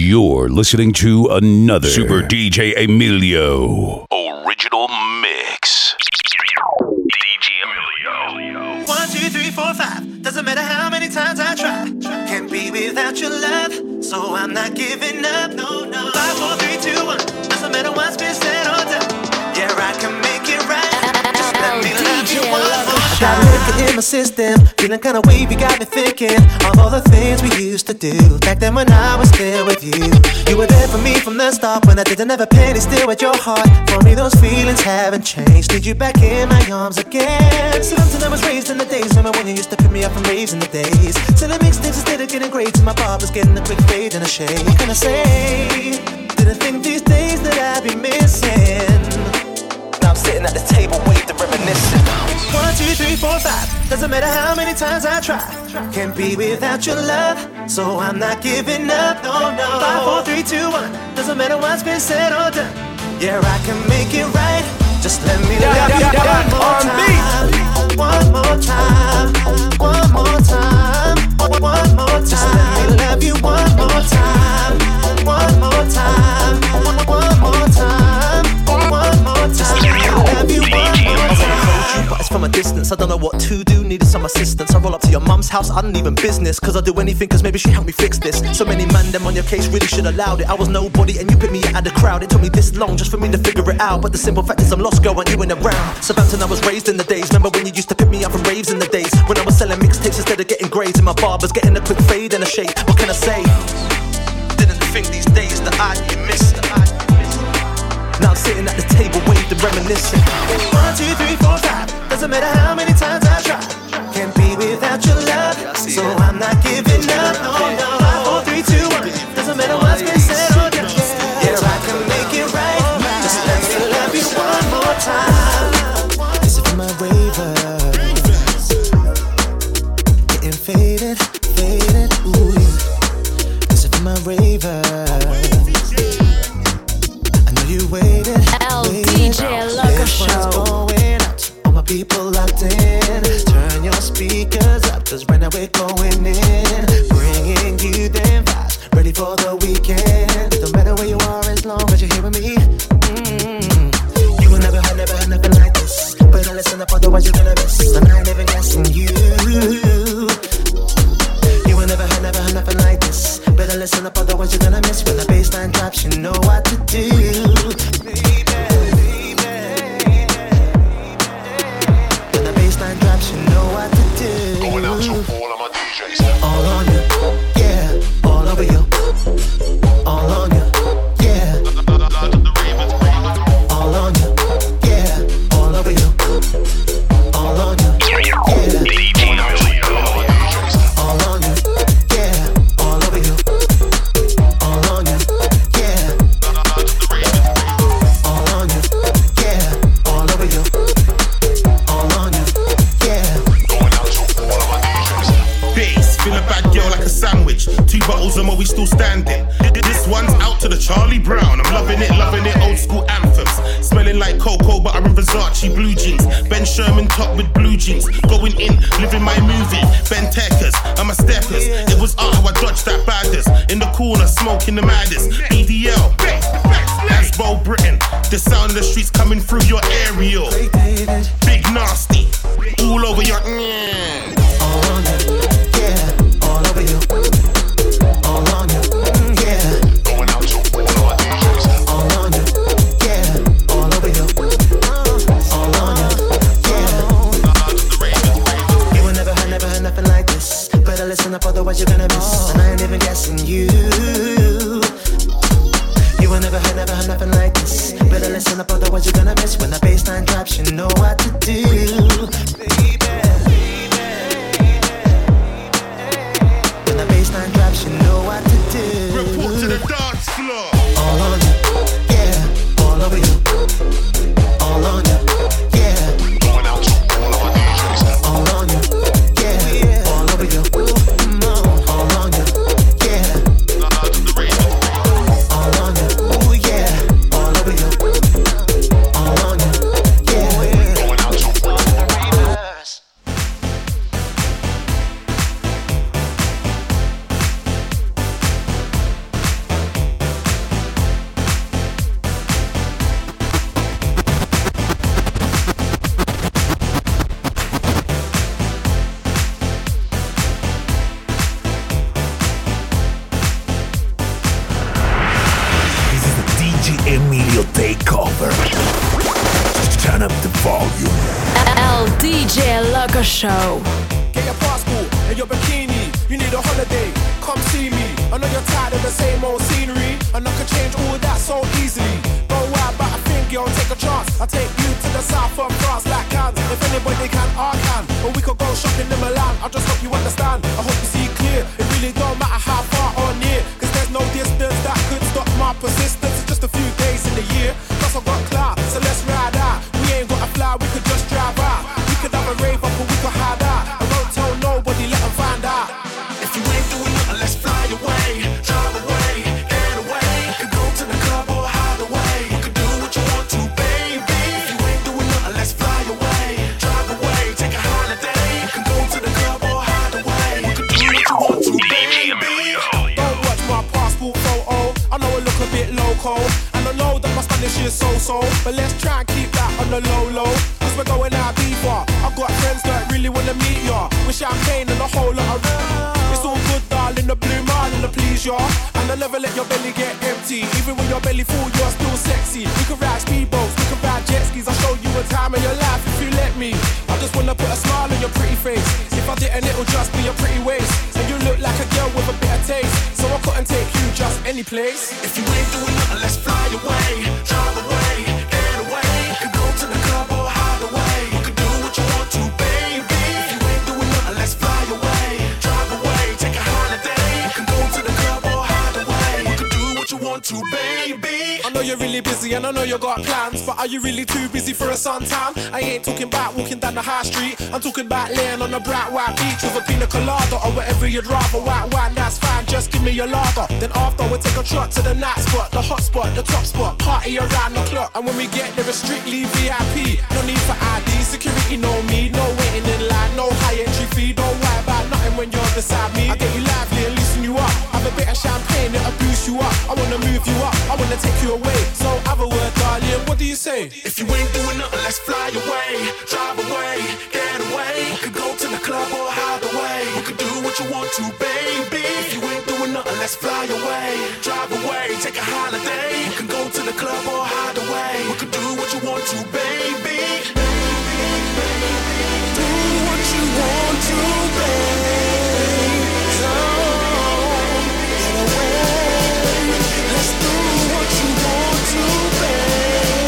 You're listening to another Super DJ Emilio original mix. DJ Emilio. 1, 2, 3, 4, 5. Doesn't matter how many times I try. Can't be without your love, so I'm not giving up. No, no. 5, 4, 3, 2, 1. Doesn't matter what's been said or done. Yeah, I can make it right. Just let me love you one more time. Got liquor in my system, feeling kinda wavy, got me thinking of all the things we used to do back then when I was still with you. You were there for me from the start when I didn't have a penny still at your heart. For me those feelings haven't changed. Need you back in my arms again. Sometimes I was raised in the days, remember when you used to pick me up from raves in the days. Selling mixtapes instead of getting grades, and my barber's getting a quick fade and a shade. What can I say? Didn't think these days that I'd be missing. Now I'm sitting at the table, waved and reminiscing. 1, 2, 3, 4, 5. Doesn't matter how many times I try. Can't be without your love, so I'm not giving up. No, no. 5, 4, 3, 2, 1. Doesn't matter what's been said or done. Yeah, I can make it right. Just let me love you one more time. One more time. One more time. Just let me love you one more time. One more time. One more time. One more time. Just let me love you one more time. But it's from a distance, I don't know what to do, needed some assistance. I roll up to your mum's house, I don't even business, cause I'll do anything cause maybe she helped me fix this. So many man them on your case really should allowed it. I was nobody and you picked me out of the crowd. It took me this long just for me to figure it out, but the simple fact is I'm lost girl and you ain't around. Southampton I was raised in the days, remember when you used to pick me up from raves in the days, when I was selling mixtapes instead of getting grades, and my barber's getting a quick fade and a shake. What can I say? Didn't think these days that I'd be missed. Now I'm sitting at the table, waved and reminiscing. 1, 2, 3, 4, 5. Doesn't matter how many times I try. Can't be without your love, so I'm not giving up. No, no. 5, 4, 3, 2, 1. Doesn't matter what's been said or done. Yeah, I can make it right. Just let me love you one more time. This is for my ravers, getting faded, faded. Ooh, this is for my ravers. You waited, DJ Loco Show. Going out, all my people locked in. Turn your speakers up, cause right now we're going in. Bringing you them vibes, ready for the weekend. No matter where you are, as long as you're here with me. You will never had nothing like this. But I'll listen up, otherwise you're gonna miss. And I ain't even guessing you. You will never had nothing like this. Better listen up, otherwise you're gonna miss. When the bassline drops, you know what to do. When the bassline drops, you know what to do. Going out to all of my DJs. All on you, yeah. All over you. All on you, yeah. All on you, yeah. All over you. All on you, yeah. All on you, yeah. All over you. All on you, yeah. All on you, yeah. All over you. All on you, yeah. Going out to all of my DJs. Bass, feel a bad girl like a sandwich. 2 bottles and we still standing. This one's out to the Charlie Brown. I'm loving it, old school anthems. Smelling like cocoa, but I'm in Versace blue jeans. Ben Sherman top with blue jeans. Going in, living my movie. Ben Teckers, I'm a steppers. It was art how I dodged that baddest. In the corner, smoking the maddest. EDL, that's Bo Britain. The sound of the streets coming through your aerial. Big nasty, all over your. All on you, yeah. All over you. All on you, yeah. Going out to all of my DJs. All on you, yeah. All over you. All on you, yeah. You will never had nothing like this. Better listen up, otherwise you're gonna miss. And I ain't even guessing you. You will never had nothing like this. Better listen up, otherwise you're gonna miss. When the bassline drops, you know what to do, baby. When the bassline drops, you know what to do. Report to the dance floor. All on you, yeah. All over you. All on you, yeah. Going out to all of my DJs. All on you, yeah. All over you. All on you, yeah. All on you, ooh yeah. All over you. All on you, yeah. Going DJ Emilio takeover. Turn up the volume. El DJ Loco Show. Get your passport and your bikini. You need a holiday, come see me. I know you're tired of the same old scenery, and I can change all that so easily. Don't worry about a thing, yo, take a chance. I'll take you to the south of France like Cannes. If anybody can, I can. Or we could go shopping in Milan. I just hope you understand, I hope you see clear. It really don't matter how far or near, cause there's no distance that could stop my persistence. It's just a few days in the year, plus I've got clout, so let's ride out. We ain't gotta fly, we could just drive out. We could have a rave up or we could hide out. I won't tell nobody, let them find out. If you ain't doing nothing, let's fly away, drive away, get away. Could go to the club or hide away. You could do what you want to, baby. If you ain't doing nothing, let's fly away, drive away, take a holiday. You can go to the club or hide away. You could do what you want to, baby. Don't watch my passport photo, I know I look a bit loco, and I know that my Spanish is so-so, but let's try and keep that on the low-low, cause we're going out deeper. I've got friends that really wanna meet ya, with champagne and a whole lot of it's all good, darling, the blue marlin to please ya. And I never let your belly get empty, even when your belly full, you're still sexy. We can ride speedboats, we can ride jet skis. I'll show you a time in your life if you let me. I just wanna put a smile on your pretty face. If I didn't, it'll just be a pretty waist. And you look like a girl with a bit of taste, so I couldn't take you just any place. If you ain't doing nothing, let's fly away, drive away, get away. You could go to the club or hide away. You could do what you want to, baby. If you ain't doing nothing, let's fly away, drive away, take a holiday. You can go to the club or hide away. You could do what you want to, baby. I know you're really busy and I know you got plans, but are you really too busy for a suntan? I ain't talking about walking down the high street, I'm talking about laying on a bright white beach with a pina colada or whatever you'd rather. White wine, that's fine, just give me your lager. Then after we'll take a trot to the night spot, the hot spot, the top spot, party around the clock. And when we get there it's strictly VIP, no need for ID, security no me, no waiting in line, no high entry fee. Don't worry about nothing when you're beside me. I get you lively and loosen you up, have a bit of champagne that'll boost you up. I wanna move you up, I wanna take you away, so have a word, darling, what do you say? If you ain't doing nothing, let's fly away, drive away, get away. We could go to the club or hide away. We could do what you want to, baby. If you ain't doing nothing, let's fly away, drive away, take a holiday. We can go to the club or hide away. We could do what you want to, baby. Do what you want to, baby. Come, get away. Let's do what you want to, baby.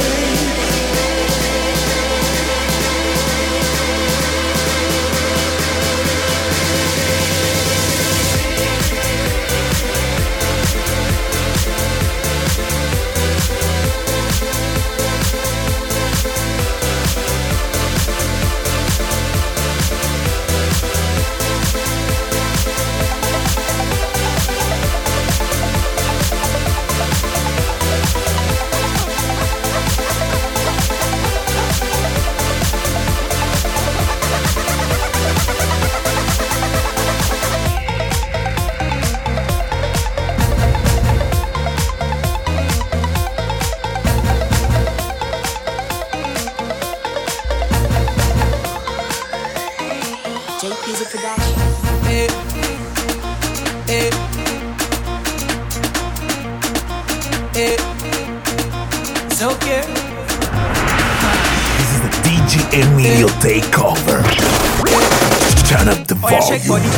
It's okay. This is the DJ Emilio takeover. Turn up the Oh, yeah, shake body.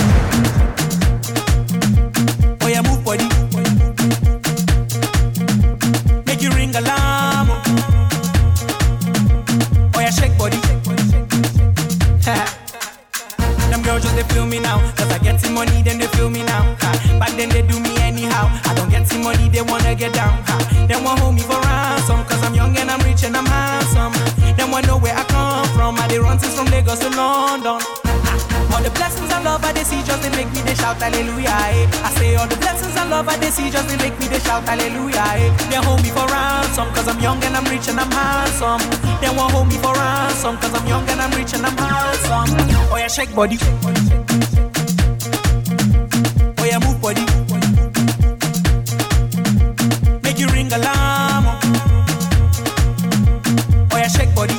volume. Oh, yeah, move body. Make you ring alarm. Oh, yeah, shake body. Them girls just they feel me now, cause I get some money, then they feel me now. Back then they do me anyhow. I don't get some money, they wanna get down. They want hold me for ransom, cause I'm young and I'm rich and I'm handsome. They want know where I come from. I they run since from Lagos to London. All the blessings and love I they see just they make me they shout hallelujah. Eh. I say all the blessings and love I they see just they make me they shout hallelujah. Eh. They hold me for ransom, cause I'm young and I'm rich and I'm handsome. They want hold me for ransom, cause I'm young and I'm rich and I'm handsome. Oh yeah, shake body. Oh yeah, move body. Make you ring alarm. Oh yeah, shake body.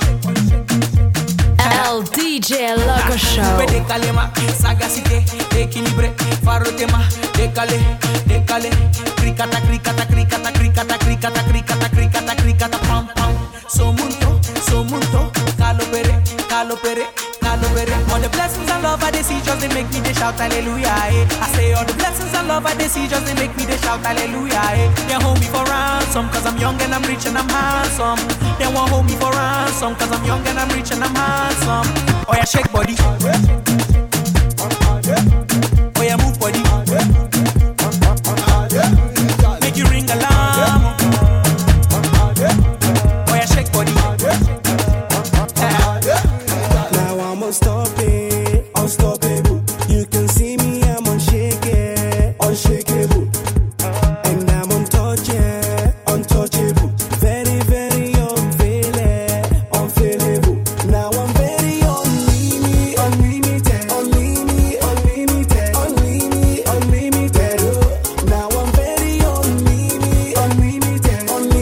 El DJ Loco Show. Décalema, sagacité, équilibré, faro tema, décalé, Kale, krikata, krikata, krikata, krikata, krikata, krikata, krikata, krikata, pam, pam. So munto, calo pere, calo pere, calo pere. All the blessings and love I they see just they make me they shout hallelujah. Eh. I say all the blessings and love I they see just they make me they shout hallelujah. Eh. They hold me for ransom cause I'm young and I'm rich and I'm handsome. They won't hold me for ransom cause I'm young and I'm rich and I'm handsome. Oh yeah, shake body. Oh yeah, move body. Make you ring alarm. Oh yeah, shake body. Now I'm unstoppable. You can see me, I'm unshakable. And I'm untouchable. Very, very unfailable. Now I'm very unlimited. Oh. Now I'm very unlimited.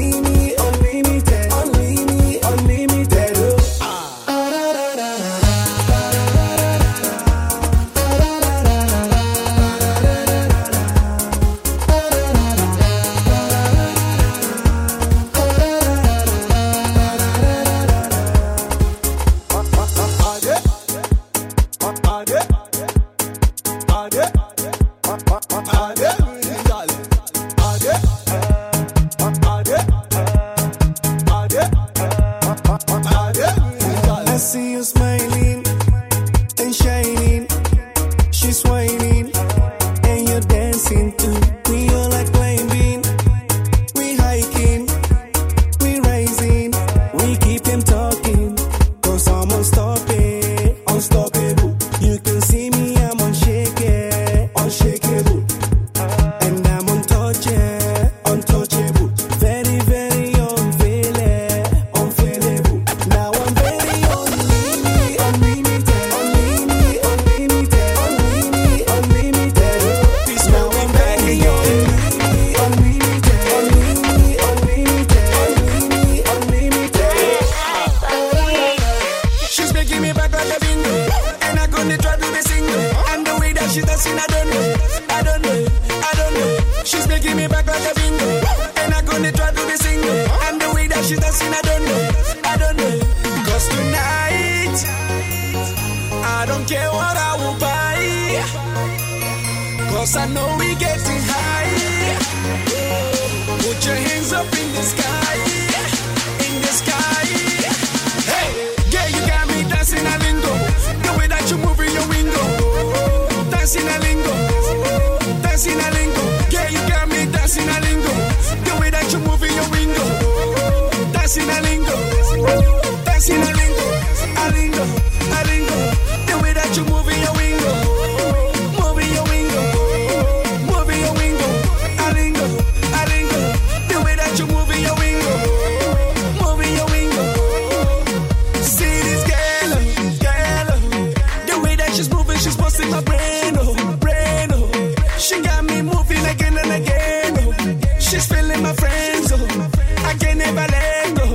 I see you smiling and shining. She's whining and you're dancing too. We all like climbing, we hiking, we rising, we keep them talking. Cause I'm unstoppable. You can see me, I'm unshakable. And I'm untouchable. Very, very unfailable. Now I'm very unlimited. Now I'm very unlimited. She's making me back like a bingo, and I'm gonna try to be single. And the way that she's dancing, I don't know. She's making me back like a bingo, and I'm gonna try to be single. And the way that she's dancing, I don't know. Cause tonight, I don't care what I will buy. Cause I know we getting high. Put your hands up in the sky. Hey, yeah, you got me dancing a lingo. The way that you move in your window. Dancing a lingo. Yeah, you got me dancing a lingo. The way that you move in your window. Dancing a lingo. A lingo. The way that you move in your window. A lingo. The way that you move in your window. See this girl. The way that she's moving, she's busting my brain, oh. She got me moving again and again, oh. She's feeling my friends, oh. I can never let go.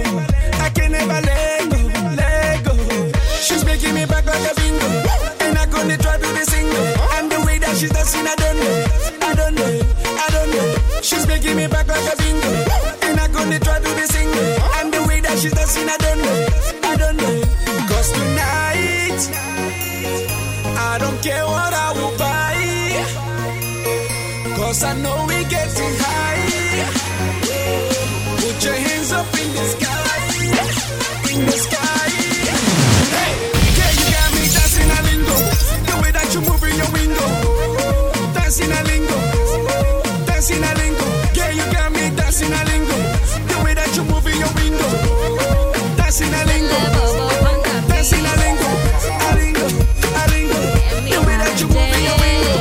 She's making me back like a bingo, and I'm gonna try to be single. And the way that she's dancing, I don't know. She's making me back like a bingo, and I'm gonna try to be single. And the way that she's dancing, I don't know. Cause tonight, I don't care what I will buy. Cause I know we getting high. Put your hands up in the sky. Hey, yeah, you got me dancing a lingo. The way that you move in your window. Dancing a lingo. Yeah, you got me dancing a lingo. The way that you move in your window. Dancing a lingo. A lingo. The way that you move in your window.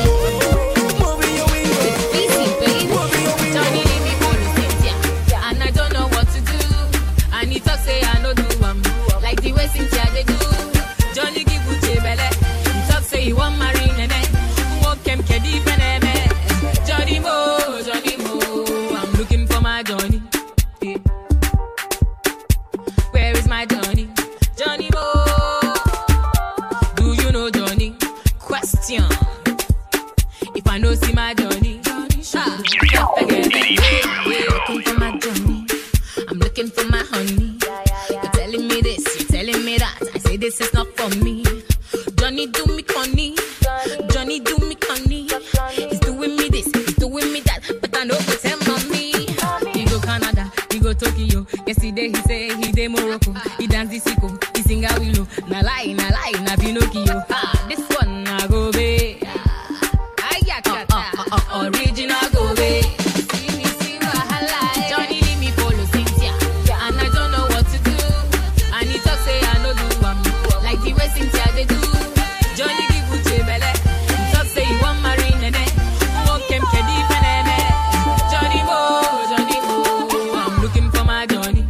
Johnny leave me for the Cynthia, and I don't know what to do. And he talk say I no do like the way Cynthia they do. Johnny give Uche belle. He talk say he want marry nene. Walk him kedi feneme. Johnny Mo, I'm looking for my Johnny. dey Morocco, he dance the sicko, he sing a willow. Na lie, na Pinocchio. This one na go be. Original go be. See wahala. Johnny leave me follow Cynthia, and I don't know what to do. And he talk say I no do like the way Cynthia they do. Johnny give Uche belle. He talk say he want marry Nene. Walk him kedi peneme. Johnny Mo, I'm looking for my Johnny.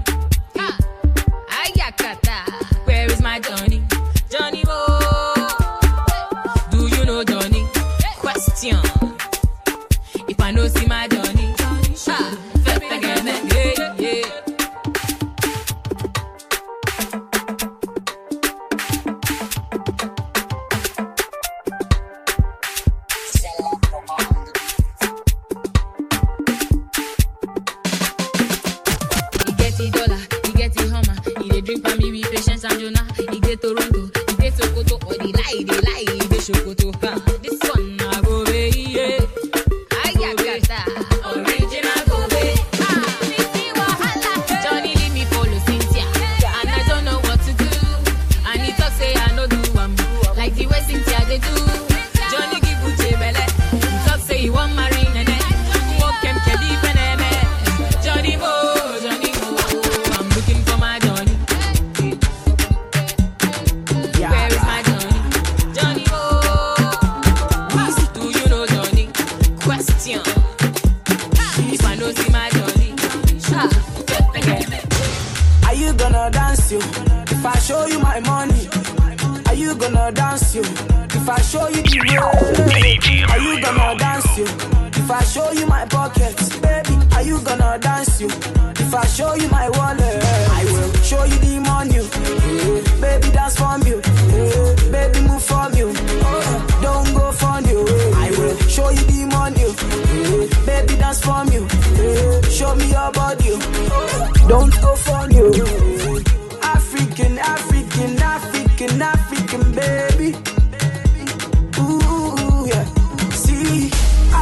Ayakata, where is my Johnny? Johnny Mo, do you know Johnny? Question. If I know see my Johnny, yeah. He get the dollar, he get the Hummer, he dey drink for me with patience and Jonah. He dey Toronto, he dey Sokoto, or they lie, he dey Sokoto. This one na go be, yeah. Original go be. See wahala. Johnny leave me follow Cynthia, and I don't know what to do. And he talk say I no do like the way Cynthia they do. Johnny give Uche belle. He talk say he want marry Nene. Walk him kedi peneme. Johnny Mo, I'm looking for my Johnny. Where is my Johnny? Johnny Mo, do you know Johnny? Question. If I know see my Johnny, Are you gonna dance you? If I show you my money, are you gonna dance you? If I show you the way, are you gonna dance you? If I show you my pockets, baby, are you gonna dance you? If I show you my wallet, I will show you the money. Baby, dance from you. Baby, move from you. Don't go from you. I will show you the money. Baby, dance from you. Show me your body. Don't go from you. African, baby. Ooh, yeah. See,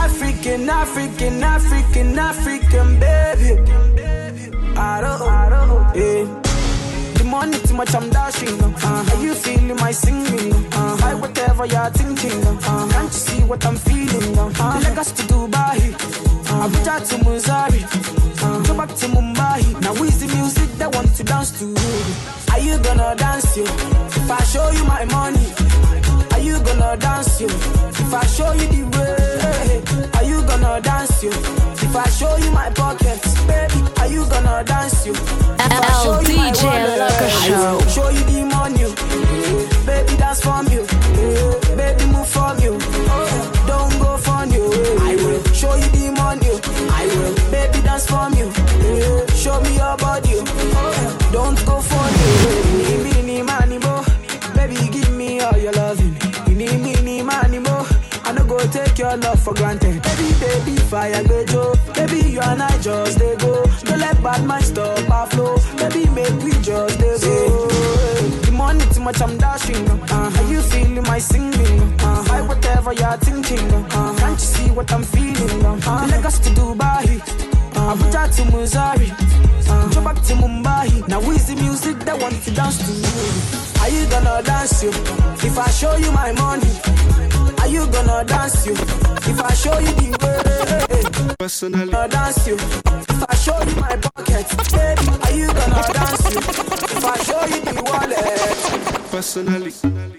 African, baby. I don't, yeah. The money too much, I'm dashing. Are you feeling my singing? Buy whatever you're thinking. Can't you see what I'm feeling? Lagos to Dubai, Abuja to Missouri, go back to Mumbai. Now is the music that want to dance to? Are you gonna dance you? If I show you my money, are you gonna dance you? If I show you the way, are you gonna dance you? If I show you my pockets, baby, are you gonna dance you? DJ Loco Show. Show you the money, baby, dance from you, baby, move from you, don't go from you. I will show you the money, I will, baby, dance from you, show me your body, don't go from you. Mini money, mo, baby, give me all your loving. You need mini money, mo, I no go take your love for granted. Baby, fire go Joe. Baby, you and I just they go. Don't let bad man stop our flow. Baby, make we just they go. The money too much, I'm dashing. Are you feeling my singing? Buy whatever you're thinking. Can't you see what I'm feeling? Lagos to Dubai, Abuja to Missouri, go back to Mumbai. Now is the music that want to dance to? Are you gonna dance you? If I show you my money, are you gonna dance you? If I show you the way, personally, gonna dance you. If I show you my pocket, baby, are you gonna dance you? If I show you the wallet, personally,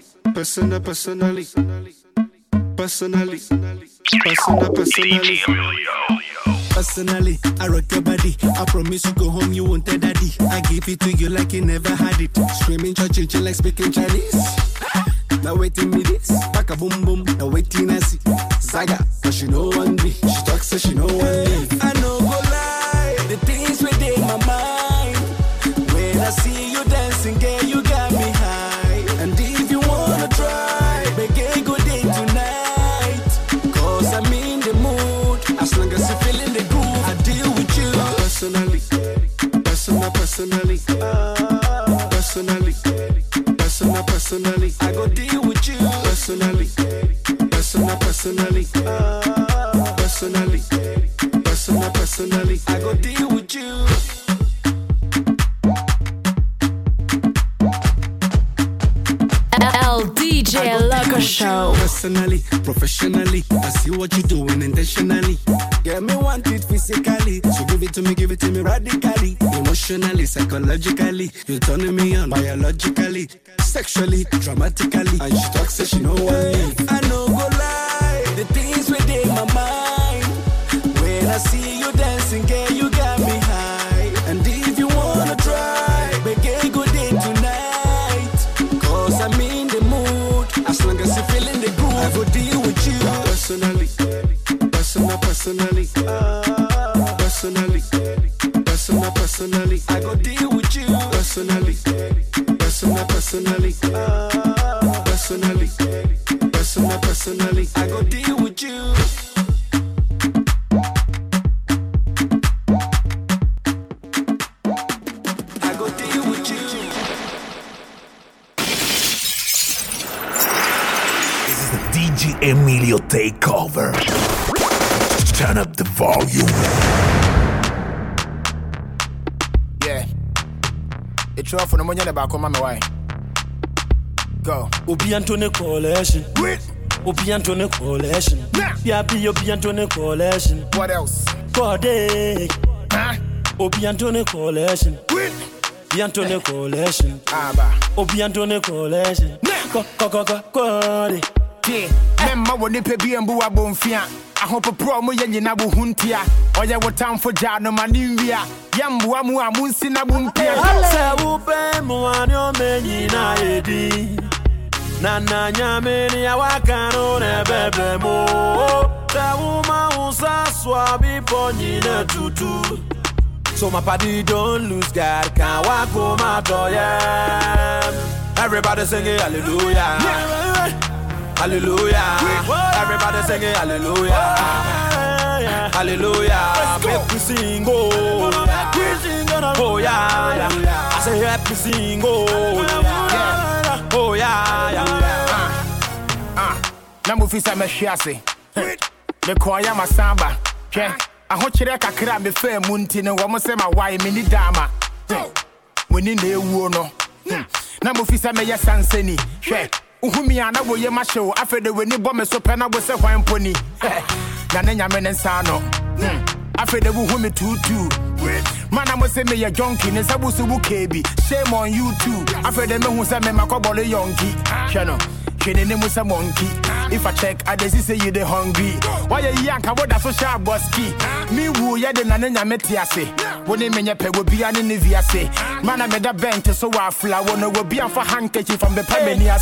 Personally, I rock your body. I promise you go home, you won't tell daddy. I give it to you like you never had it. Screaming, chill like speaking Chinese. Now waiting me this, back a boom boom. Now waiting I see Zaga, but she know one me. She talks so she know one me. I know go lie, the things within my mind. When I see you dancing, girl, you got me high. And if you wanna try, make a good day tonight. Cause I'm in the mood, as long as you're feeling the groove, I deal with you. Personally, I go deal with you. Personally, I go deal with you. Lucker Show. Personally, professionally, I see what you're doing intentionally. Yeah, me want it physically, so give it to me radically. Emotionally, psychologically, you're turning me on biologically, sexually, dramatically. And she talks, so she know what I know go lie, the things within my mind. When I see you dancing, girl, you got me high. And if you wanna try, make a good day tonight. Cause I'm in the mood, as long as you're feeling the groove, I will deal with you. Personally, personally, I go deal with you. Personally, I go deal with you. I go deal with you. This is the DJ Emilio takeover. Turn up the volume. Yeah. It's off for the money about come on my way. Go. Obi Antone Coalition. Obi Antone Coalition. Yeah, be Obi Antone Coalition. What else? Corday. Obi Antone Coalition. Obi Antone Coalition. Obi Antone Coalition. Corday. Memma woni pe bi embu abonfia. Ahopo pro mo yenye na bo huntia. Oye wo tamfo ja no maninwia. Yambu amu amunsi na bumpia. Se upe mo anyo menyi na edi. Nana nyameni ya wakano ne bebe mo. Se uma unsa swabi ponyi ne tutu. So my party don't lose God, can't walk home out of everybody singing hallelujah. Hallelujah. Everybody singing hallelujah. Hallelujah. Make we sing, oh. Oh yeah. I say happy sing, oh. Oh yeah. Namu fisa me shiase. Me kwaya masamba. I want you to kakra me fe munti no wo se ma why me ni dama. We ni na ewu no. Na mo fisa me yesansani. Hwe. Uhumi ana wo ye ma show afede we ni bo me so pe na wo se hwan poni. Na na nyame ne nsa no. Afede wo humi tutu. Mana mo se me ye jonki ne sabu su bu kebi. Shame on you too. Afede me hu se me makobole yonki. Hwe no. Shene ne musa monkey. If I check, I just say you the hungry. Why you yank? I would have so sharp boski. Me woo ya the nana metiase. When they menya pe will be an inviase. Man, I made a bench so I fly. One will be for handkerchief from the Pamania.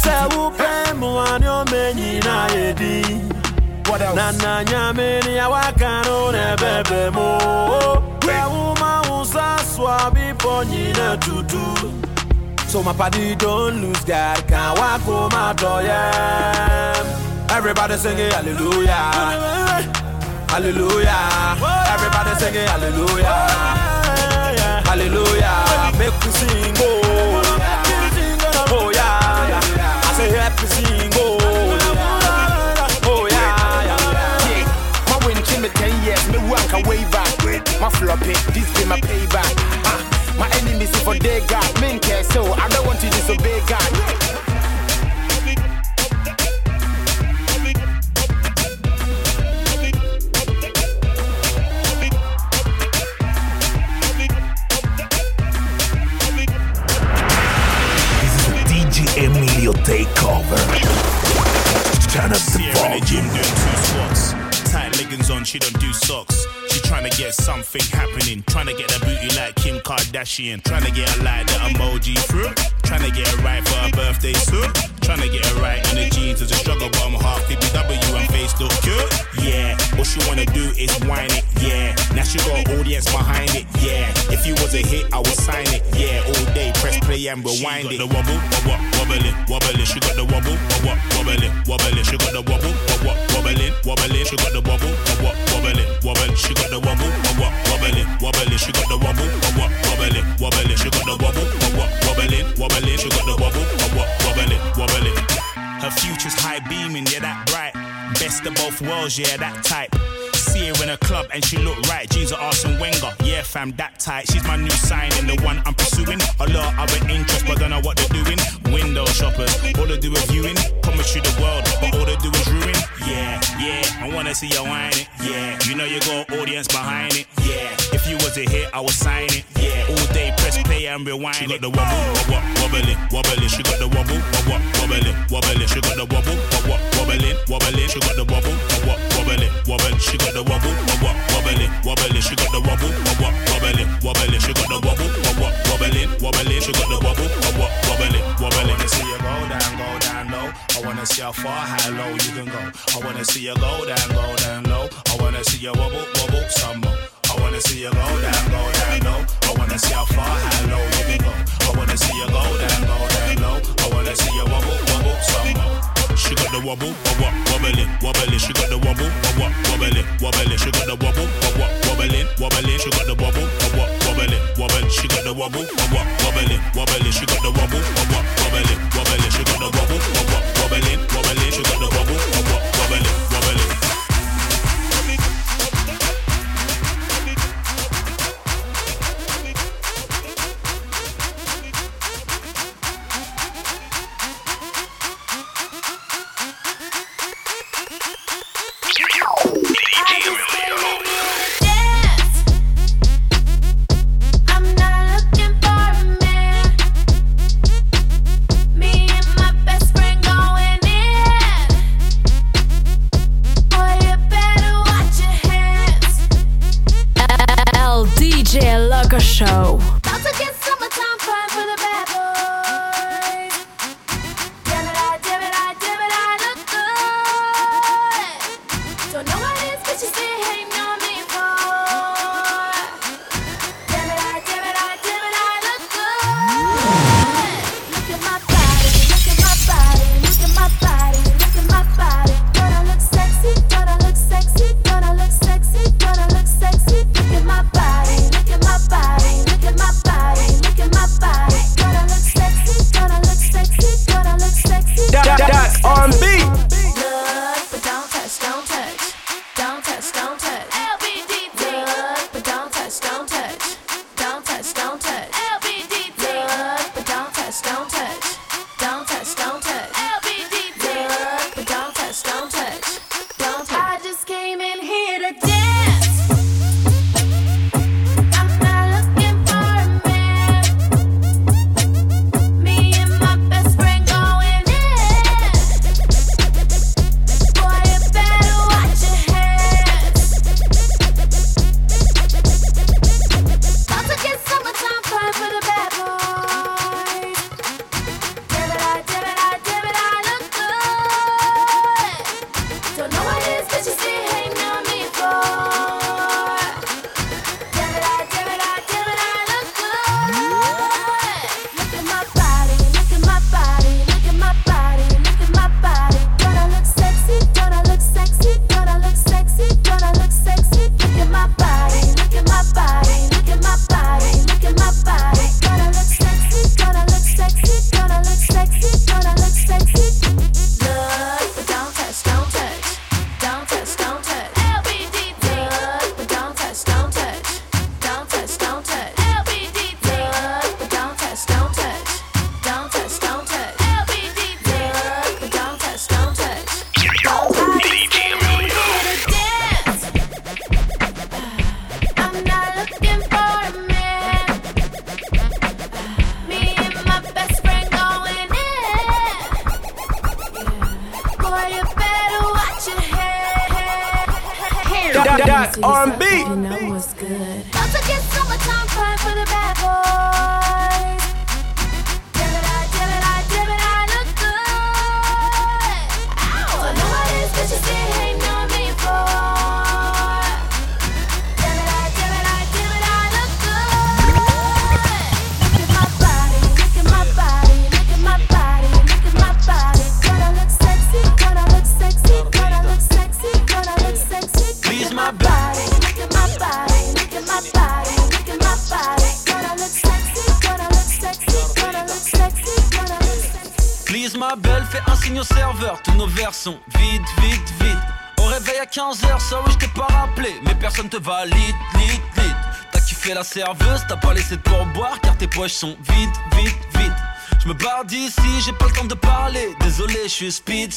What else? Nana nyameni ya wakano ne bebe mo. Where woman usa swabi ponyi ne tutu. So my party don't lose God, can't walk home out of everybody singing hallelujah. Hallelujah. Everybody singing hallelujah. Hallelujah. Make me sing, oh. Oh yeah. I say happy sing, oh. Oh yeah. My win came 10 years, me walk away back. My floppy, this be my payback. My enemies for their God, men care, so I don't want to disobey God. This is the DJ Emilio takeover. Turn up the volume. In the gym doing 2 squats. Tight leggings on, she don't do socks. She tryna get something happening. Tryna get a booty like Kim Kardashian. Tryna get a like the emoji through. Tryna get it right for her birthday soon. Tryna get it right in the jeans is a struggle, but I'm half BBW and face look cute. Yeah, what she wanna do is whine it. Yeah, now she got an audience behind it. Yeah, if you was a hit, I would sign it. Yeah, all day press play and rewind it. She got the wobble, wobbling, wobbling. She got the wobble, wobbling, wobbling. She got the wobble, wobbling, wobbling. She got the wobble, wobbling, wobbling. She got the wobble, wobbling, wobbling. She got the wobble, wobbling, wobbling. She got the wobble, wobbling, wobbling. She got the wobble, wobbling, wobbling. Her future's high beaming, yeah, that bright. Best of both worlds, yeah, that type. see her in a club and she look right. G's are Arsene Wenger. Yeah, fam, that tight. She's my new signing, the one I'm pursuing. A lot of other interests, but don't know what they're doing. Window shoppers, all they do is viewing. Promise you the world, but all they do is ruin. Yeah, yeah, I wanna see you whine it. Yeah, you know you got audience behind it. Yeah, if you was a hit, I would sign it. Yeah, all day press play and rewind. She got the wobble, wobbling, wobbling. She got the wobble, wobbling, wobbling. She got the wobble, wobbling, wobbling. She got the wobble, wobbling, wobbling. She got the wobble, wobbling, wobbling. She got the wobble, wobbling, wobbling. She got the wobble, wobbling, wobbling. She got the wobble, wobbling, wobbling. I wanna see you go down low. I wanna see how far, how low you can go. I wanna see you go down low. I wanna see you wobble, wobble some more. I wanna see you go down low. I wanna see how far, how low you can go. I wanna see you go down low. I wanna see you wobble, wobble some more. She got the wobble, wobbling, wobbling. She got the wobble, wobbling, wobbling. She got the wobble, wobbling, wobbling. She got the wobble, wobbling, wobbling. She got the wobble, wobbling, wobbling. She got the wobble, wobbling, wobbling. She got the wobble, wobbling, wobbling. She got the wobble, wobbling, wobbling. Show. About to get summertime fun for the bad boys. Damn it, I look good. Don't know what it is, but you still hating on me for. Damn it, I look good. Look at my body, look at my body, look at my body, look at my body. Don't I look sexy? Don't I look sexy? Don't I look sexy? Don't I look sexy? Look at my body, look at my body. Look at my body, look at my body. Don't I look sexy? Don't I look sexy? Don't I look sexy? That's R&B. Look, but don't touch, don't touch. Don't touch, don't touch. LBDT. Look, but don't touch, don't touch. Don't touch, don't touch. LBDT. Look, but don't touch, don't touch. Don't touch, don't touch. LBDT. Look, but don't touch, don't touch. Don't touch. I just came in here to dance. That's R&B. You know what's good. About to get summertime fun for the bad boys. Damn it, I look good. Don't know what it is, but you still hating on me for. Damn it, I look good. Look at my body, look at my body, look at my body, look at my body. Don't I look sexy? Don't I look sexy? Don't I look sexy? Don't I look sexy? Please my body, look at my body, look at my body, look at my body. Don't I look sexy? Don't I look sexy? Don't I look sexy? Don't I look sexy? Please ma belle, fais un signe au serveur. Tous nos verres sont vides, vides, vides. Au réveil réveil à 15h, ça oui je t'ai pas rappelé. Mais personne te valide, lit. T'as kiffé la serveuse, t'as pas laissé de pourboire car tes poches sont vides. Je me barre d'ici, j'ai pas le temps de parler. Désolé, je suis speed.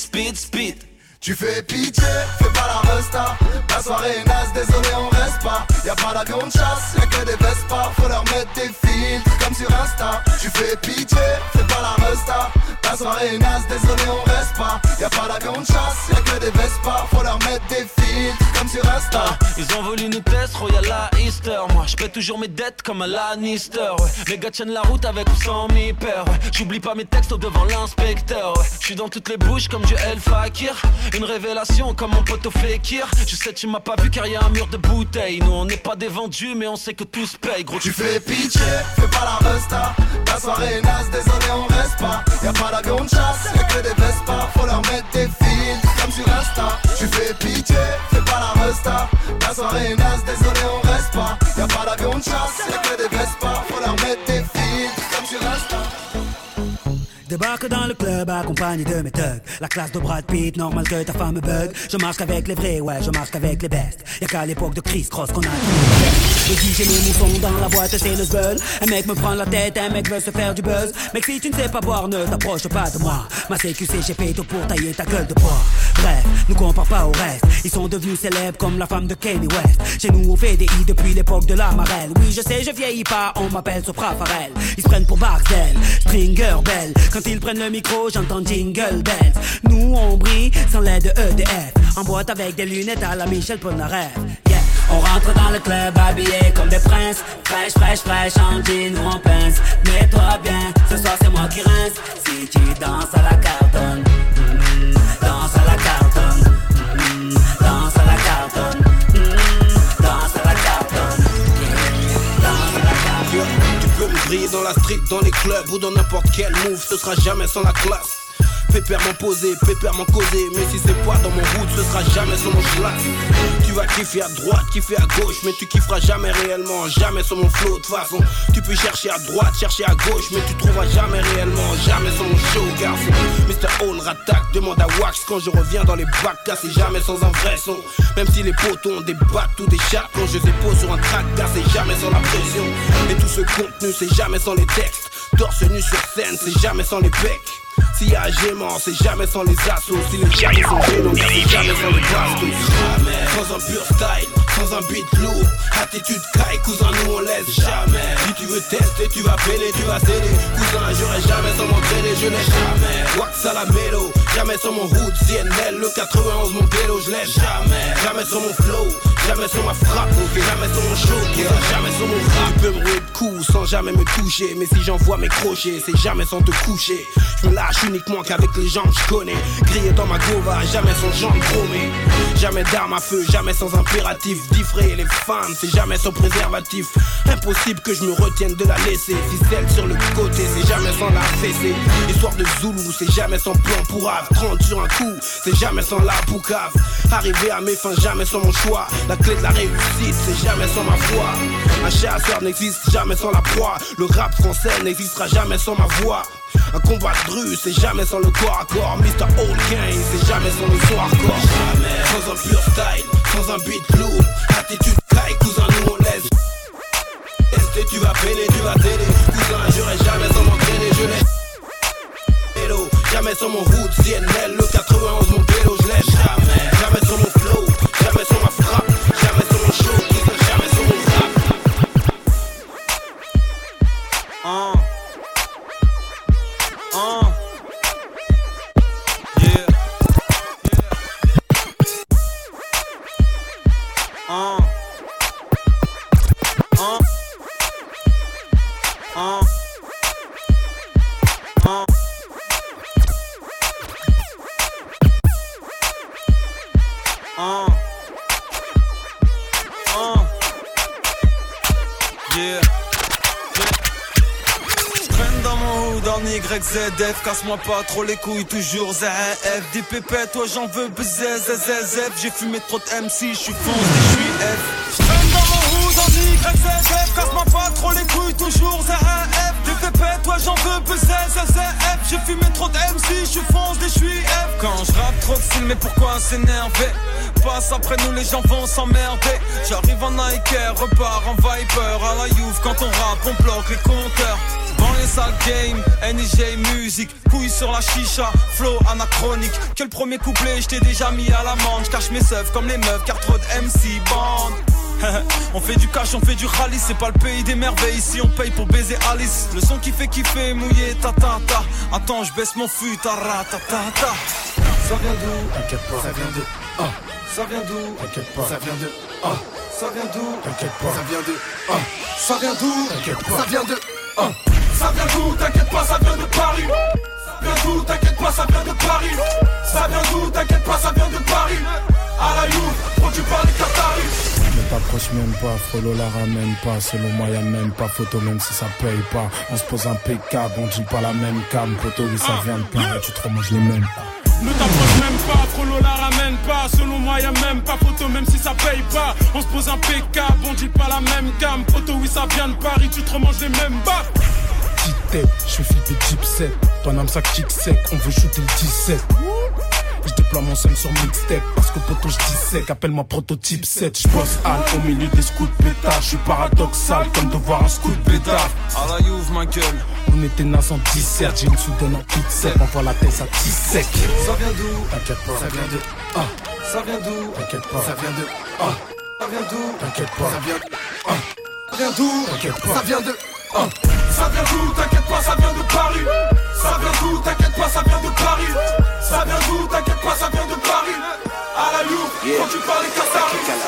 Tu fais pitié, fais pas la resta. La soirée est naze, désolé on reste pas. Y'a pas d'avion de chasse, y'a que des Vespa. Faut leur mettre des filtres comme sur Insta. Tu fais pitié, fais pas la resta. La soirée est naze, désolé on reste pas. Y'a pas d'avion de chasse, y'a que des Vespa. Faut leur mettre des filtres comme sur Insta. Ils ont voulu nous tester, Royal à Easter. Moi je paie toujours mes dettes comme un Lannister, ouais. Les gars tiennent la route avec ou sans mi père, ouais. J'oublie pas mes textes devant l'inspecteur, ouais. J'suis dans toutes les bouches comme du El Fakir. Une révélation comme mon poteau Fekir. Je sais tu m'as pas vu car y'a un mur de bouteilles. Nous on n'est pas des vendus mais on sait que tout se paye. Gros tu fais pitié, fais pas la resta. La soirée est naze, désolé on reste pas. Y'a pas d'avion de chasse, y'a que des Vespa. Faut leur mettre des filtres comme sur Insta. Tu fais pitié, fais pas la resta. La soirée est naze, désolé on reste pas. Y'a pas d'avion de chasse, y'a que des Vespa. Faut leur mettre des filtres comme sur Insta. Débarque dans le club accompagné de mes thugs. La classe de Brad Pitt, normal que ta femme me bug. Je marche qu'avec les vrais, ouais, je marche qu'avec les bestes. Y'a qu'à l'époque de Chris Cross qu'on a tout. Le DJ met mon son dans la boîte, c'est le zbeul. Un mec me prend la tête, un mec veut se faire du buzz. Mec si tu ne sais pas boire, ne t'approche pas de moi. Ma CQC, j'ai fait tout pour tailler ta gueule de bois. Bref, nous compare pas au reste. Ils sont devenus célèbres comme la femme de Kanye West. Chez nous on fait des i depuis l'époque de la marelle. Oui je sais, je vieillis pas, on m'appelle Sopra Farel. Ils se prennent pour Barcel, Stringer Bell. Quand ils prennent le micro, j'entends Jingle Bells. Nous on brille sans l'aide de EDF. En boîte avec des lunettes à la Michel Polnareff. Yeah. On rentre dans le club habillé comme des princes. Fraîche, en jean ou en pince. Mets-toi bien, ce soir c'est moi qui rince. Si tu danses à la cartonne, danse à la cartonne, danse à la cartonne, danse à la cartonne, danse à la cartonne. Tu peux me griller dans la street, dans les clubs ou dans n'importe quel move, ce sera jamais sans la classe. Pépèrement posé, pépèrement causé. Mais si c'est pas dans mon route, ce sera jamais sur mon schlass. Tu vas kiffer à droite, kiffer à gauche, mais tu kifferas jamais réellement, jamais sur mon flow. De toute façon, tu peux chercher à droite, chercher à gauche, mais tu trouveras jamais réellement, jamais sur mon show, garçon. Mr. Hall rattaque, demande à Wax quand je reviens dans les bacs cassés, jamais sans un vrai son. Même si les potos ont des battes ou des chattes, quand je dépose sur un track, c'est jamais sans la pression. Et tout ce contenu, c'est jamais sans les textes. Torse nu sur scène, c'est jamais sans les pecs. S'il y a gênement, c'est jamais sans les assos. Si les gars sont gênants, c'est jamais sans les bastos. Jamais sans un pur style, sans un beat lourd. Attitude caille, cousin, nous on laisse jamais. Si tu veux tester, tu vas peiner, tu vas céder. Cousin, j'aurais jamais sans m'entraîner, je n'ai jamais. Wax à la mélo, jamais sur mon route, CNL. Le 91, mon vélo, je laisse jamais sur mon flow, jamais sur ma frappe, jamais sur mon show, jamais sur mon rap. Tu peux me rouler de coups sans jamais me toucher. Mais si j'envoie mes crochets, c'est jamais sans te coucher. Je me lâche uniquement qu'avec les jambes je connais. Grillé dans ma gova, jamais sans jambes chromées. Jamais d'armes à feu, jamais sans impératif. Diffrer les femmes, c'est jamais sans préservatif. Impossible que je me retienne de la laisser. Ficelle sur le côté, c'est jamais sans la fessée. Histoire de Zoulou, c'est jamais sans plan pour ave. 30 sur un coup, c'est jamais sans la poucave. Arriver à mes fins, jamais sans mon choix. La clé de la réussite, c'est jamais sans ma foi. Un chasseur n'existe jamais sans la proie. Le rap français n'existera jamais sans ma voix. Un combat de rue, c'est jamais sans le corps à corps. Mr. Old Gang, c'est jamais sans le son hardcore. Jamais sans un pur style, sans un beat lourd. Attitude caille, cousin, nous on laisse. Est-ce tu vas peiner, tu vas t'aider. Cousin, j'aurais jamais sans m'entraîner, je laisse. Hello, jamais sur mon route, CNL. Le 91, mon vélo, je laisse jamais sur mon flow, jamais sur ma frappe, jamais sur mon show, cousin, jamais sur mon rap. YZF, casse-moi pas trop les couilles, toujours ZF. Des pépettes, toi j'en veux baiser, ZZF. J'ai fumé trop de MC, j'suis foncé, j'suis F. J'traîne dans mon hood en YZF, casse-moi pas trop les couilles, toujours ZF. Des pépettes, toi j'en veux baiser, ZZF. J'ai fumé trop de MC, j'suis foncé, j'suis F. Quand je rappe trop de style, mais pourquoi s'énerver? Passe après nous, les gens vont s'emmerder. J'arrive en Nike, repars en Viper. À la Youth, quand on rappe, on bloque les compteurs. Dans les salles game, NJ musique, couilles sur la chicha, flow anachronique. Que le premier couplet, j't'ai déjà mis à l'amende. J'cache mes seufs comme les meufs, car trop de MC band. On fait du cash, on fait du rallye, c'est pas le pays des merveilles. Ici on paye pour baiser Alice. Le son qui fait kiffer, mouillé, ta ta ta. Attends, je baisse mon fût, ta ra ta ta ta. Ça vient d'où? T'inquiète pas. Ça vient de ça vient d'où? T'inquiète pas. Ça vient de ça vient d'où? T'inquiète pas. Ça vient de ça vient d'où? T'inquiète pas. Ça vient de ça vient d'où? T'inquiète pas, ça vient de Paris. Ça vient d'où? T'inquiète pas, ça vient de Paris. Ça vient d'où? T'inquiète pas, ça vient de Paris. À la Youth, produit par les Qataris. Ne t'approche même pas, follow la ramène pas. Selon moi y'a même pas photo, même si ça paye pas. On se pose impeccable, on dit pas la même cam. Poto oui ça vient de Paris, tu te remanges les mêmes pas. Ne t'approche même pas, Frollo la ramène pas. Selon moi y'a même pas photo, même si ça paye pas. On se pose impeccable, on dit pas la même gamme. Poto oui ça vient de Paris, tu te remanges les mêmes bas. Petite tête, je suis flippé type 7. Paname ça kick sec, on veut shooter le 17. Je déploie mon seum sur mixtape. Parce que poto je dis sec, appelle-moi prototype 7. Je bosse Al au milieu des scouts pétards. Je suis paradoxal comme de voir un scout pétard. À la Youth ma gueule. On était nas en 17, j'ai une soudaine en toute sec. On voit la tête ça tisse sec. Ça vient d'où? T'inquiète pas. Ça vient de ça vient d'où? T'inquiète pas. Ça vient de ça vient d'où? T'inquiète pas. Ça vient ça vient d'où? T'inquiète pas. Ça vient de ça vient d'où? T'inquiète pas, ça vient de Paris. Ça vient d'où? T'inquiète pas, ça vient de Paris. Ça vient d'où? T'inquiète pas, ça vient de Paris. À la Youth, quand tu parles les Qataris.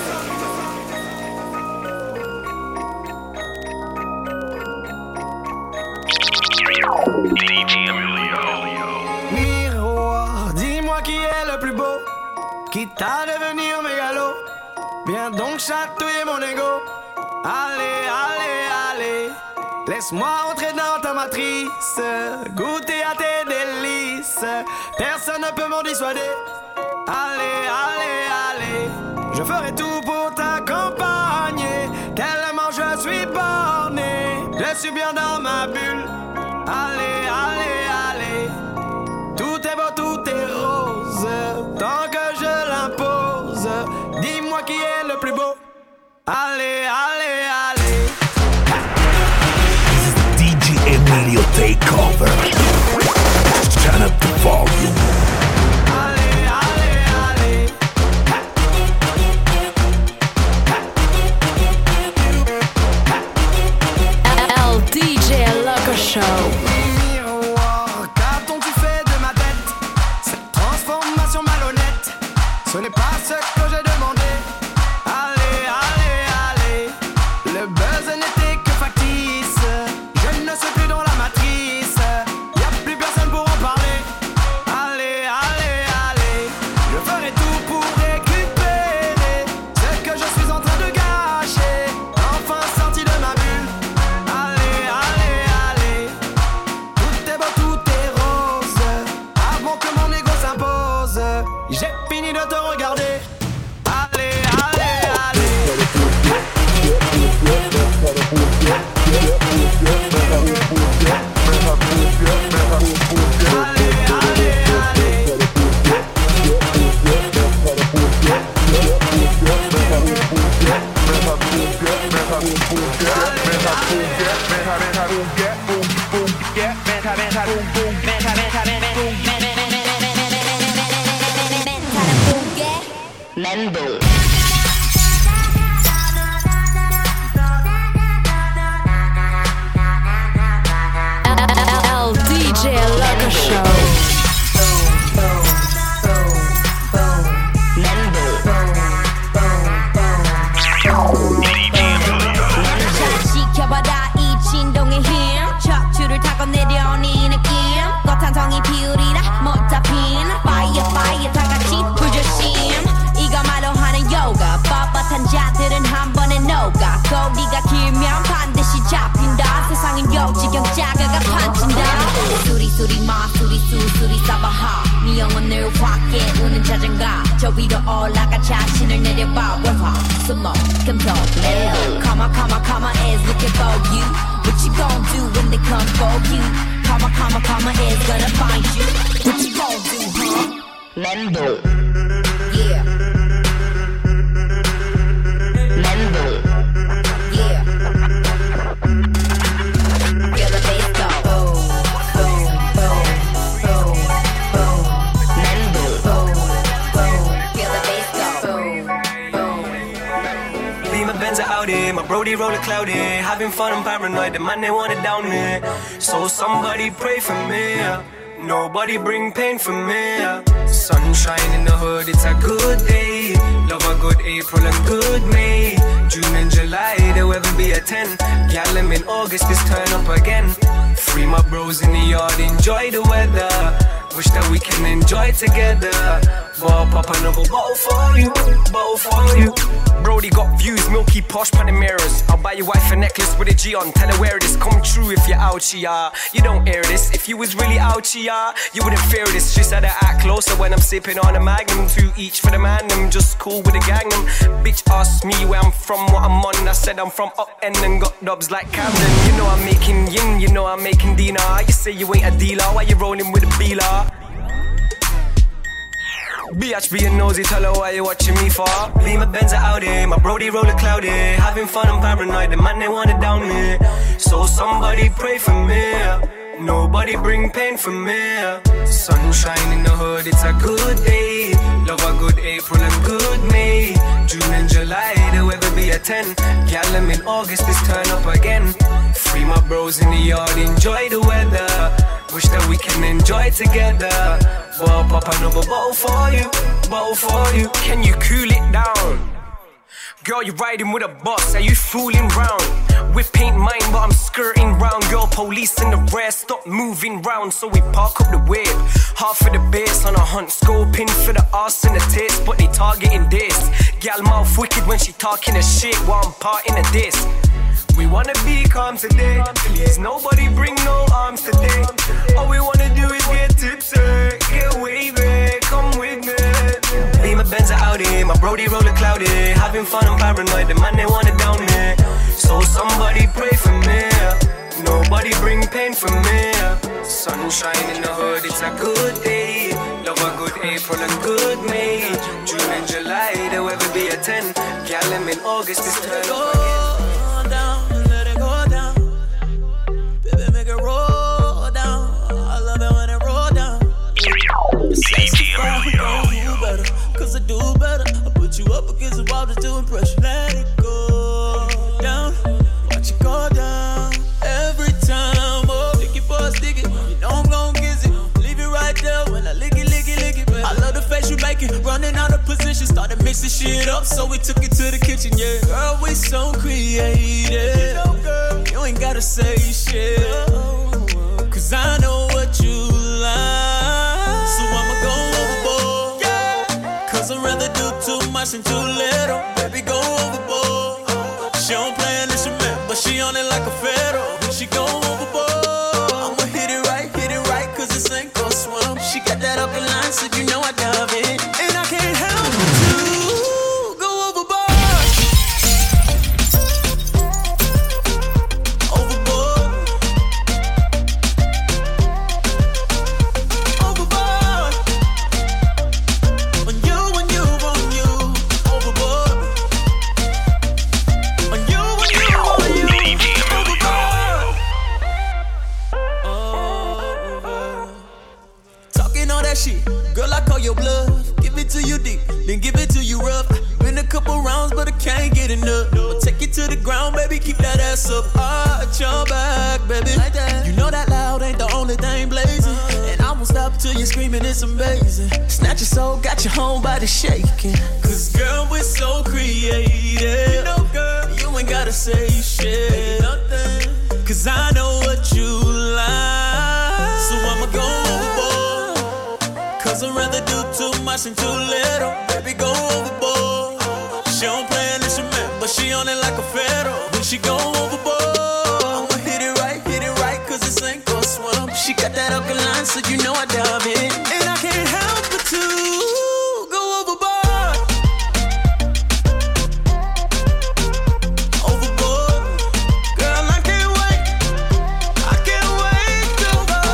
Miroir, dis-moi qui est le plus beau, quitte à devenir mégalo. Viens donc chatouiller mon ego. Allez, allez, allez. Laisse-moi entrer dans ta matrice, goûter à tes délices. Personne ne peut m'en dissuader. Allez, allez, allez. Je ferai tout pour t'accompagner. Tellement je suis borné, je suis bien dans ma bulle. Allez, allez, allez. Tout est beau, tout est rose, tant que je l'impose. Dis-moi qui est le plus beau. Allez, allez, allez. DJ Emilio Takeover. Turn up the volume. Allez, allez, allez. LDJ Loco Show. Miroir, qu'as-tu fait de ma tête? Cette transformation malhonnête, ce n'est pas ce que j'ai demandé. Allez, allez, allez. Le buzz n'était que factice. Je ne suis plus dans la matrice. Y'a plus personne pour en parler. Allez, allez, allez. Je ferai tout pour récupérer ce que je suis en train de gâcher. Enfin sorti de ma bulle. Allez, allez, allez. Tout est beau, tout est rose, avant que mon ego s'impose. J'ai fini de te regarder. Allez, allez, allez. Membo. LDJ Loco Show. 지켜봐라 이 진동의 힘 척추를 타고 내려오는 이 느낌 꽃한송이 피우리라 못 잡힌 Fire fire 다같이 불조심 이거말로 하는 요가 뻣뻣한 자들은 한 번에 녹아 꼬리가 길면 반드시 잡힌다 세상은 요지경자가가 판친다 수리수리 마수리 수수리 싸바하 네 영혼을 확 깨우는 자전거 저 위로 올라가 자신을 내려봐 월화 수목 금토 레오 Come on, come on, come on is looking for you What you gon' do when they come for you Karma is gonna find you. What you gon' do, huh? Mendo. Yeah. Mendo. Yeah. Feel the bass go. Boom, boom, boom, boom, boom. Mendo. Boom, boom. Feel the bass go. Boom, boom. Leave my Benz out here, my Brody roller cloudy. Having fun, I'm paranoid, the man they want it down me. So somebody pray for me. Nobody bring pain for me. Sunshine in the hood, it's a good day. Love a good April and good May. June and July, there will ever be a 10. Gal, I'm in August, this turn up again. Free my bros in the yard, enjoy the weather. Wish that we can enjoy together. Ball pop another bottle for you, bottle for you. Brody got views, milky posh Panameras. I'll buy your wife a necklace with a G on. Tell her where it is, come true if you're out here. You don't air this, if you was really out here, you wouldn't fear this. She said I act closer when I'm sipping on a Magnum. 2 each for the man, I'm just cool with the gang. Bitch asked me where I'm from, what I'm on. I said I'm from up end and got dubs like Camden. You know I'm making yin, you know I'm making dinar. You say you ain't a dealer, why you rolling with a beeler? BH being nosy, tell her why you watching me for. Leave my Benz out here, my Brody roller cloudy. Having fun, I'm paranoid, the man they want it down me. So somebody pray for me. Nobody bring pain for me. Sunshine in the hood, it's a good day. Love a good April and good May. June and July, there will ever be a 10. Gal, I'm in August, this turn up again. Free my bros in the yard, enjoy the weather. Wish that we can enjoy together. Ball pop another bottle for you, bottle for you. Can you cool it down? Girl, you riding with a boss, are you fooling round? Whip ain't mine, but I'm skirting round. Girl, police in the rear, stop moving round. So we park up the whip, half of the base on a hunt. Scoping for the arse and the tits, but they targeting this. Gal mouth wicked when she talking a shit while I'm parting a diss. We wanna be calm today, please nobody bring no arms today. All we wanna do is get tipsy, get wavy, come with me. Leave my Benz out here, my Brody roller cloudy. Having fun, I'm paranoid, the man they want it down me. So somebody pray for me, nobody bring pain for me. Sunshine in the hood, it's a good day. Love a good April and good May. June and July, there will ever be a 10. Gal, I'm in August, this turn up again. Roll down, I love it when it roll down. Cause I do better. I put you up against the wall just to impress you. Let it go down, watch it go down. Every time, oh, stick it for a stick it. You know I'm gon' kiss it. Leave it right there when I lick it, baby. I love the face you make it. Running out of position, started mixing shit up, so we took it to the kitchen, yeah. Girl, we so creative. You know, girl, you ain't gotta say shit. Cause I know what you like. So I'ma go overboard, yeah. Cause I'd rather do too much than too little. Baby, go overboard. She don't play an instrument, but she on it like a fiddle. When she go overboard, I'ma hit it right, cause this ain't gon' swim. She got that upper line, so you know I love it. And I can't help but to go overboard. Girl, I call your bluff. Give it to you deep, then give it to you rough. Been a couple rounds, but I can't get enough. I'll take it to the ground, baby, keep that ass up. Arch your back, baby. Like that. You know that loud ain't the only thing blazing. And I won't stop till you're screaming, it's amazing. Snatch your soul, got your whole body shaking. Cause girl, we're so creative. You know, girl, you ain't gotta say shit. Nothing. Cause I know what you like. So I'ma go overboard. Cause I'd rather do too much than too little. Baby, go overboard. She don't play an instrument, but she on it like a fiddle. When she go overboard, I'ma hit it right, cause this ain't gon' swim. She got that alkaline, so you know I dive in. And I can't help but to go overboard. Overboard. Girl, I can't wait to go.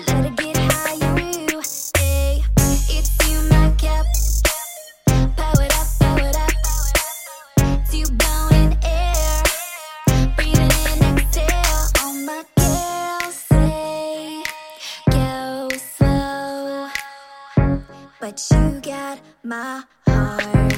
let it get high, you will. Hey, it's you, my cup. Power it up, power it up. It's you blowing air, breathing in, exhale. All my girls say, go slow, but you got my heart.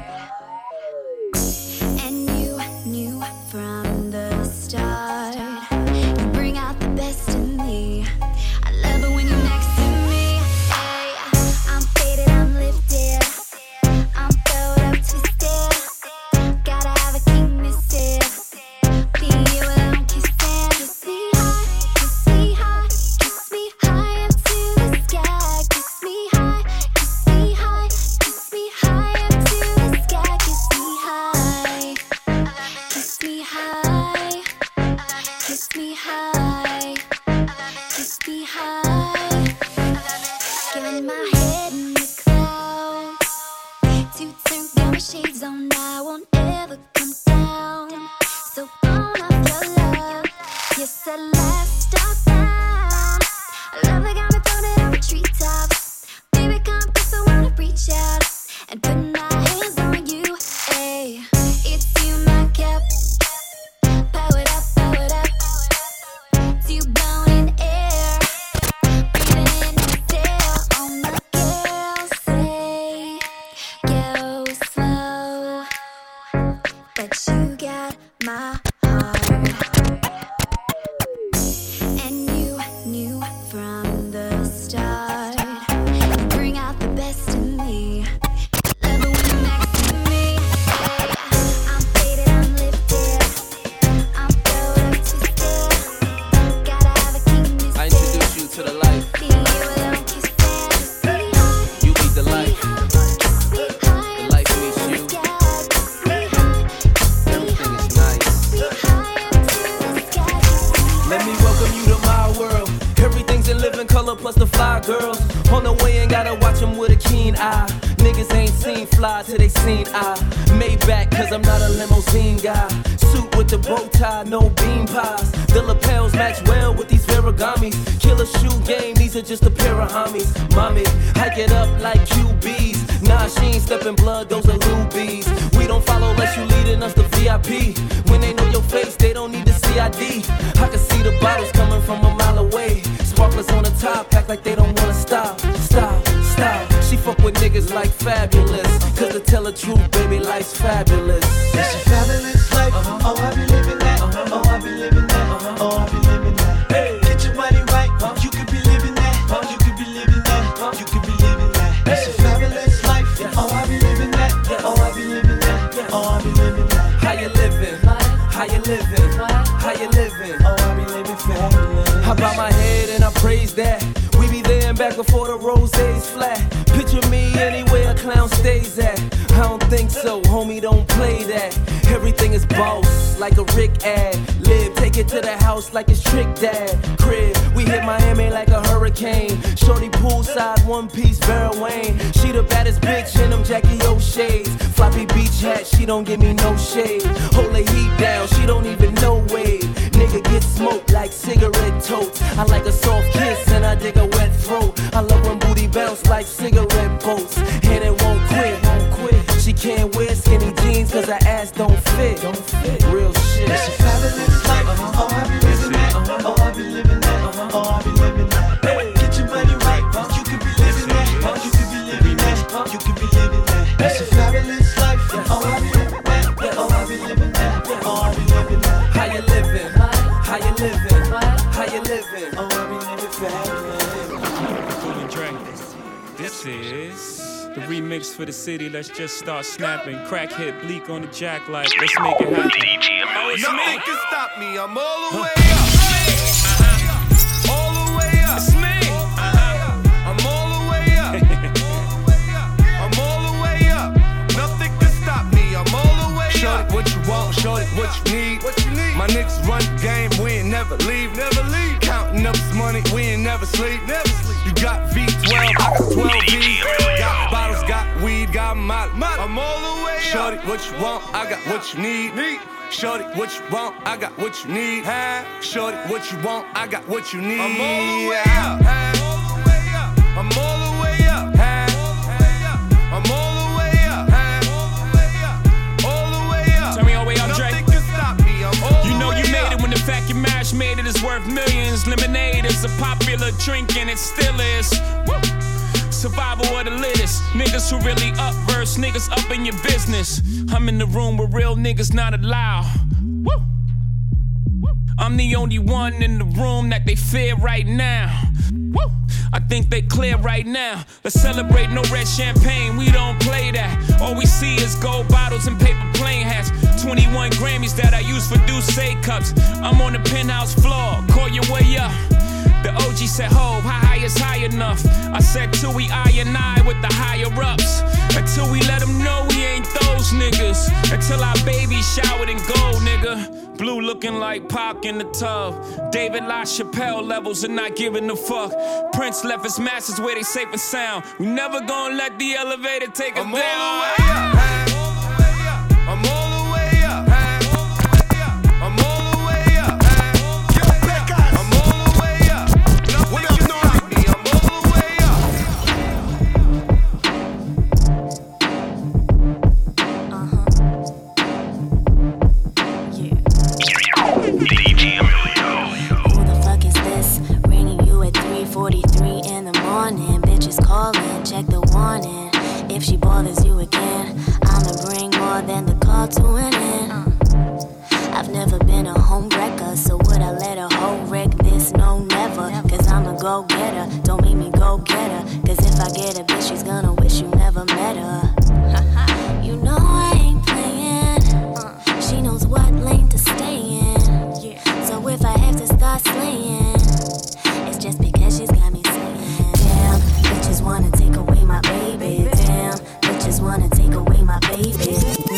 And you knew from the start, you bring out the best in me. I love it when you're next to me. Hey, I'm faded, I'm lifted, I'm throwed up, twisted. Gotta have a king misted. Be you alone, kissing. Kiss me high, kiss me high, kiss me high up to the sky. Kiss me high, kiss me high, kiss me high up to the sky. Kiss me high, kiss me high, kiss me high, kiss me high. Giving my head in the clouds. To turn down my shades on, I won't ever come down. So burn off your love. Yes, at last I found a love that got me floating over treetops. Baby, come close, I wanna reach out and put my hands on you. Hey, it's you, my cup. Power it up, power it up. It's you blowing air, breathing in, exhale. All my girls say, go slow, but you got my heart. And you knew from the start, you bring out the best in me. Love it when you're next to me. Hey, I'm faded, I'm lifted, I'm throwed up, twisted. Gotta have a king I introduce you to the life. Be you alone, kissing. You meet the life. The life meets you. Everything is nice. Let me welcome you to my world. Everything's in living color plus the fly girls. On the way and gotta watch them with a keen eye. Niggas ain't seen fly till they seen I. Maybach cause I'm not a limousine guy. Suit with the bow tie, no bean pies. The lapels match well with these Veragamis. Killer shoe game, these are just a pair of homies. Mommy, hike it up like QBs. Nah, she ain't stepping blood, those are rubies. We don't follow unless you leading us to VIP. When they know your face, they don't need the CID. I can see the bottles coming from a mile away. Sparklers on the top, act like they don't wanna stop. Stop, stop. She fuck with niggas like Fabulous. Cause to tell the truth, baby, life's fabulous. It's a fabulous life. Oh, I be living that. Oh, I be living that. Oh, I be living that. Hey, get your money right. You could be living that. You could be living that. You could be living that. It's a fabulous life. Oh, I be living that. Oh, I be living that. Oh, I be living that. How you living? How you living? How you living? Oh, I be living fabulous. I bow my head and I praise that. We be there and back before the rose's flat. Picture me anywhere a clown stays at. I don't think so, homie, don't play that. Everything is boss, like a Rick ad. Live, take it to the house like it's Trick Dad. Crib, we hit Miami like a hurricane. Shorty poolside, one piece, Vera Wayne. She the baddest bitch in them Jackie O shades. Floppy beach hat, she don't give me no shade. Hold the heat down, she don't even know wave. Nigga get smoked like cigarette totes. I like a soft kiss and I dig a wet throat. I love when booty bounce like cigarette boats. And it won't quit, won't quit. She can't wear skinny jeans cause her ass don't fit. Real shit. It's a fabulous life. Oh, I be living that. Oh, I be living that. Oh, I be living that. Hey, get your money right. You could be living that. You could be living that. You could be living that. It's a fabulous life. Oh, I be living that. Oh, I be living that. Oh, I be living that. How you living? How you living? How you living? Oh, I be living fabulous. This is the remix for the city. Let's just start snapping. Crack hit Bleak on the jack like let's make it happen. Nothing can stop me. I'm all the way up. All the way up. It's me. I'm all the way up. I'm all the way up. Nothing can stop me. I'm all the way up. Shorty, what you want? Shorty, what you need? My niggas run the game. We ain't never leave. Counting up this money. We ain't never sleep. You got V12, I got 12 V's. Got bottles, got weed, got molly. I'm all the way up. Shorty, what you want? I got what you need. Shorty, what you want? I got what you need. Shorty, what you want? I got what you need. I'm all the way up. seasons, lemonade is a popular drink and it still is. Woo! Survival of the littest. Niggas who really up verse, niggas up in your business. I'm in the room where real niggas not allowed. Woo! I'm the only one in the room that they fear right now. Woo! I think they clear right now. Let's celebrate, no red champagne, we don't play that. All we see is gold bottles and paper plane hats. 21 Grammys that I use for Douce cups. I'm on the penthouse floor, call your way up. The OG said, ho, how high is high enough? I said, till we I with the higher ups. Until we let them know we ain't those niggas. Until our baby showered in gold, nigga. Blue looking like Pac in the tub. David LaChapelle levels and not giving a fuck. Prince left his masters where they safe and sound. We never gonna let the elevator take us down. I'm all the way up. I'm all the way up. I'm all the way up. Nothing can stop me. I'm all the way DJ Emilio. Who the fuck is this? Ringing you at 3:43 in the morning. Bitches calling, check the warning. If she bothers you again, I'ma bring more than the call to an end. I've never been a home wrecker, so would I let a hoe wreck this? No, never. Cause I'm a go-getter, don't make me go get her. Cause if I get a bitch, she's gonna wish you never met her. You know I ain't playing. She knows what lane to stay in. So if I have to start slaying, it's just because she's got me saying, damn, bitches wanna take away my baby. Damn, bitches wanna take away my baby.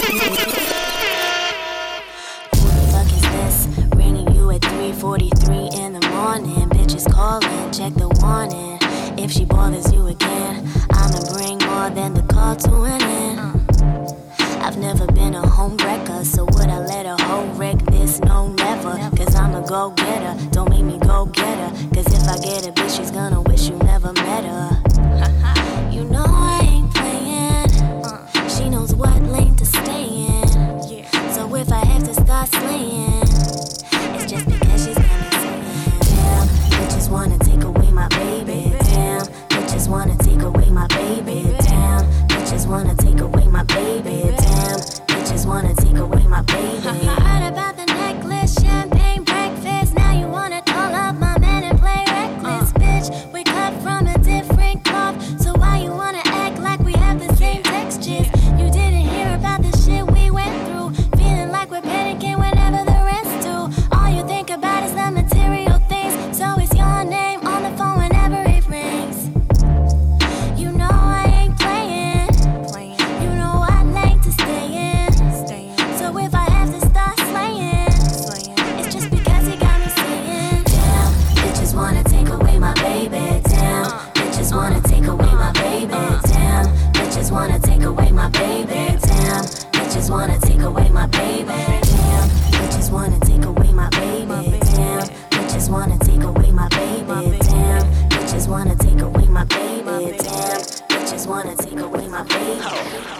Who the fuck is this? Ringing you at 3:43 in the morning. Bitches calling, check the warning. If she bothers you again, I'ma bring more than the call to an end. I've never been a home wrecker, so would I let a hoe wreck this? No, never. Cause I'm a go-getter, don't make me go get her. Cause if I get a bitch, she's gonna wish you never met her. You know I ain't playing. She knows what lane to stay in. So if I have to start slaying, it's just because she's got me saying, damn, bitches wanna take away my baby. Damn, bitches wanna take away my baby. Damn, bitches wanna take away my baby. Damn, bitches wanna take away my baby. You heard about the necklace, champagne breakfast. Now you wanna call up my man and play reckless. Bitch, we cut from a different cloth. So why you wanna act like we have the same textures? You didn't hear about the shit we went through. Feeling like we're panicking whenever the rest do. All you think about is the material things. So it's your name on the phone whenever it rings. You know I ain't playing. You know I like to stay in. So if I have to start slaying, it's just because he got me saying, damn, bitches wanna take away my baby. Damn, bitches wanna take away my baby. Damn, bitches wanna take away my baby. Damn, bitches wanna take away my baby. Damn, bitches wanna take away my baby. Damn, bitches wanna take away my baby. Damn, bitches wanna take away my baby. Damn, bitches wanna take away my baby.